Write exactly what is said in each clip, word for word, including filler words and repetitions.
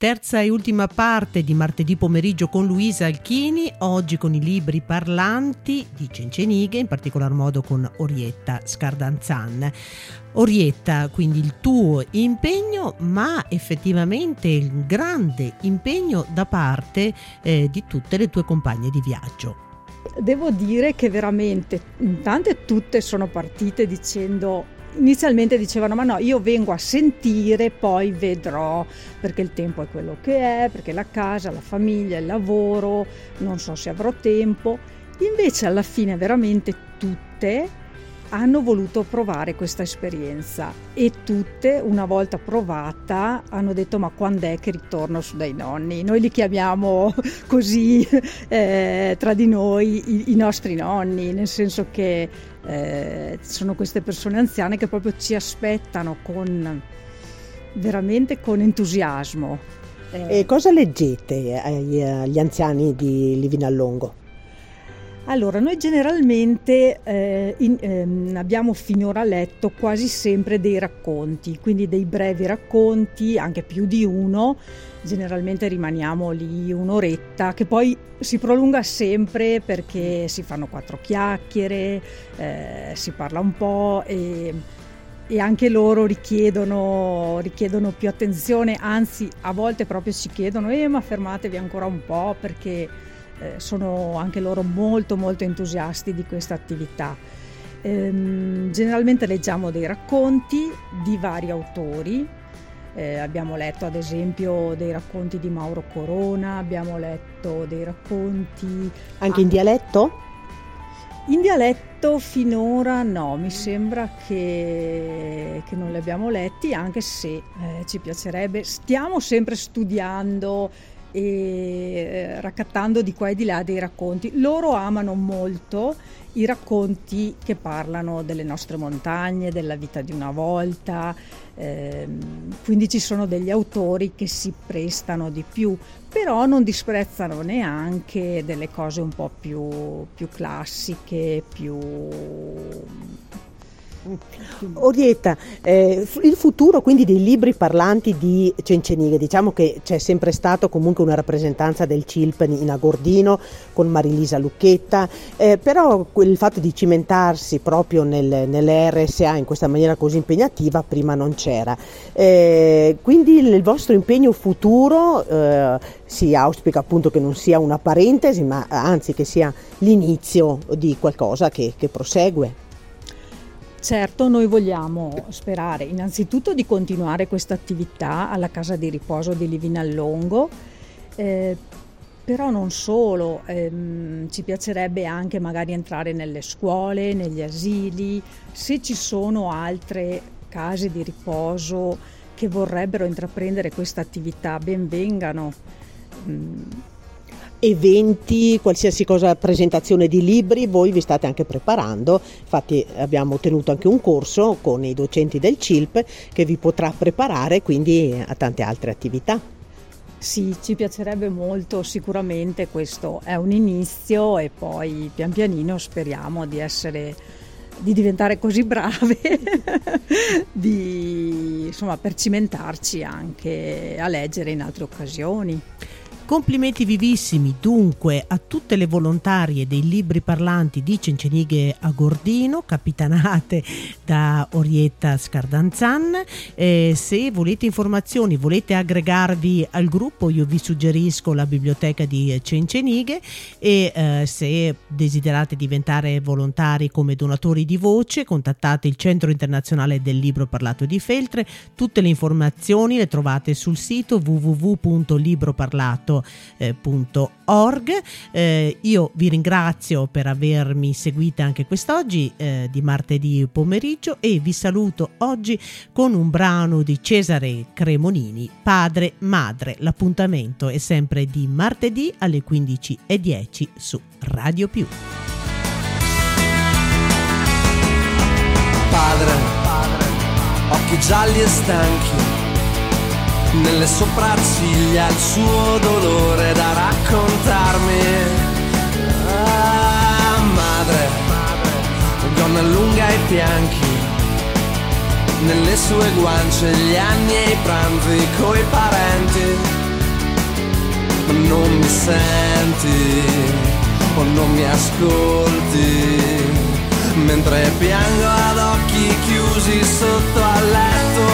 Terza e ultima parte di Martedì Pomeriggio con Luisa Alchini, oggi con i libri parlanti di Cencenighe, in particolar modo con Orietta Scardanzan. Orietta, quindi il tuo impegno, ma effettivamente il grande impegno da parte eh, di tutte le tue compagne di viaggio. Devo dire che veramente tante tutte sono partite dicendo... Inizialmente dicevano ma no, io vengo a sentire, poi vedrò, perché il tempo è quello che è, perché la casa, la famiglia, il lavoro, non so se avrò tempo. Invece alla fine veramente tutte hanno voluto provare questa esperienza e tutte, una volta provata, hanno detto ma quando è che ritorno su dai nonni? Noi li chiamiamo così eh, tra di noi i, i nostri nonni, nel senso che eh, sono queste persone anziane che proprio ci aspettano con veramente con entusiasmo. Eh, e cosa leggete agli, agli anziani di Livinallongo? Allora, noi generalmente eh, in, ehm, abbiamo finora letto quasi sempre dei racconti, quindi dei brevi racconti, anche più di uno, generalmente rimaniamo lì un'oretta, che poi si prolunga sempre perché si fanno quattro chiacchiere, eh, si parla un po' e, e anche loro richiedono, richiedono più attenzione, anzi a volte proprio ci chiedono eh ma fermatevi ancora un po' perché... sono anche loro molto molto entusiasti di questa attività. Ehm, generalmente leggiamo dei racconti di vari autori, eh, abbiamo letto ad esempio dei racconti di Mauro Corona, abbiamo letto dei racconti... Anche in dialetto? In dialetto finora no, mi sembra che, che non li abbiamo letti, anche se eh, ci piacerebbe. Stiamo sempre studiando e raccattando di qua e di là dei racconti. Loro amano molto i racconti che parlano delle nostre montagne, della vita di una volta, ehm, quindi ci sono degli autori che si prestano di più, però non disprezzano neanche delle cose un po' più, più classiche, più... Orietta, eh, il futuro quindi dei libri parlanti di Cencenighe, diciamo che c'è sempre stato comunque una rappresentanza del C I L P in Agordino con Marilisa Lucchetta, eh, però il fatto di cimentarsi proprio nel, nelle R S A in questa maniera così impegnativa prima non c'era, eh, quindi il vostro impegno futuro eh, si auspica appunto che non sia una parentesi ma anzi che sia l'inizio di qualcosa che, che prosegue. Certo, noi vogliamo sperare innanzitutto di continuare questa attività alla casa di riposo di Livinallongo, eh, però non solo, ehm, ci piacerebbe anche magari entrare nelle scuole, negli asili, se ci sono altre case di riposo che vorrebbero intraprendere questa attività, ben vengano. Mm. Eventi, qualsiasi cosa, presentazione di libri, voi vi state anche preparando, infatti abbiamo tenuto anche un corso con i docenti del C I L P che vi potrà preparare quindi a tante altre attività. Sì, ci piacerebbe molto, sicuramente questo è un inizio e poi pian pianino speriamo di essere, di diventare così brave di, insomma, per cimentarci anche a leggere in altre occasioni. Complimenti vivissimi dunque a tutte le volontarie dei libri parlanti di Cencenighe Agordino, capitanate da Orietta Scardanzan. Eh, se volete informazioni, volete aggregarvi al gruppo, io vi suggerisco la biblioteca di Cencenighe e eh, se desiderate diventare volontari come donatori di voce, contattate il Centro Internazionale del Libro Parlato di Feltre. Tutte le informazioni le trovate sul sito w w w punto libroparlato punto org. Eh, io vi ringrazio per avermi seguita anche quest'oggi eh, di martedì pomeriggio e vi saluto oggi con un brano di Cesare Cremonini, Padre Madre. L'appuntamento è sempre di martedì alle quindici e dieci su Radio Più. Padre, padre, occhi gialli e stanchi, nelle sopracciglia il suo dolore da raccontarmi. Ah, madre, gonna lunga ai fianchi, nelle sue guance gli anni e i pranzi coi parenti. mi senti o non mi ascolti, mentre piango ad occhi chiusi sotto al letto.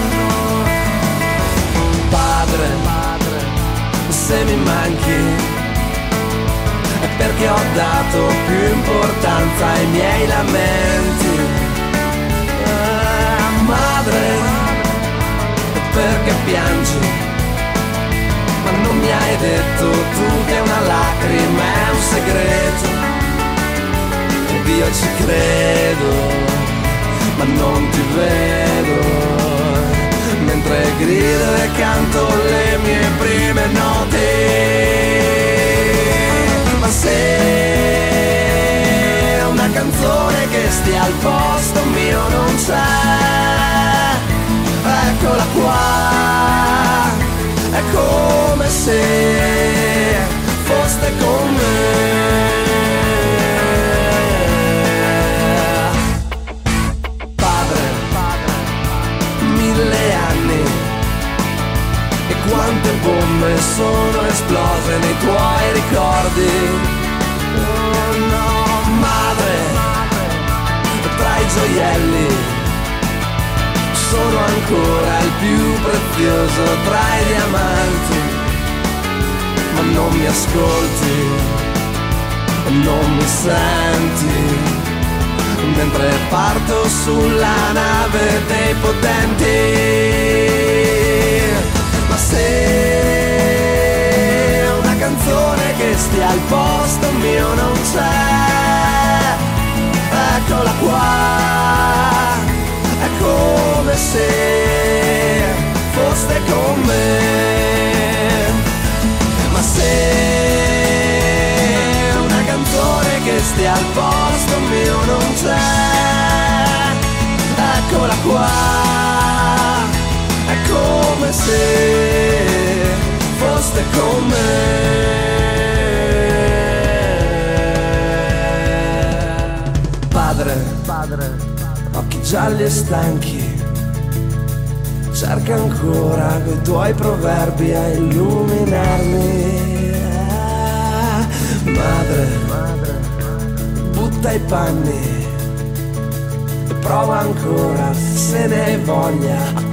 Padre, se mi manchi è perché ho dato più importanza ai miei lamenti. Ah, madre, perché piangi? Ma non mi hai detto tu che una lacrima è un segreto. Ed io ci credo, ma non ti vedo, mentre grido e canto le mie prime note. Ma se una canzone che stia al posto mio non c'è, eccola qua, è come se foste con me. Padre, mille anni, e quante bombe sono esplose nei tuoi ricordi. Oh no, madre, tra i gioielli sono ancora il più prezioso tra i diamanti. Ma non mi ascolti, non mi senti, mentre parto sulla nave dei potenti. Ma se una canzone che stia al posto mio non c'è, eccola qua, è come se foste con me. Ma se una canzone che stia al posto mio non c'è, eccola qua, è come se foste con me. Padre, padre, occhi gialli e stanchi, cerca ancora coi tuoi proverbi a illuminarmi. Ah, madre, madre, butta i panni e prova ancora, se ne hai voglia, a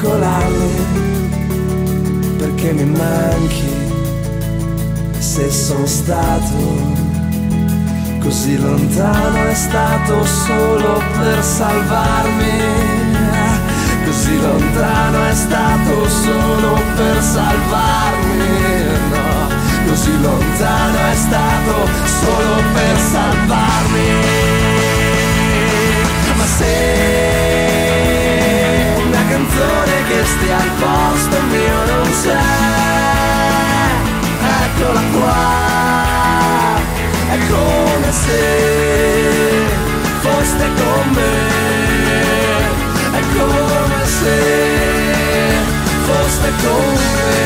coccolarmi, perché mi manchi. Se sono stato così lontano è stato solo per salvarmi. Così lontano è stato solo per salvarmi. No, così lontano è stato solo per salvarmi. Ma se una canzone che stia al posto mio non c'è, eccola qua, è come se foste con me, è come se foste con me.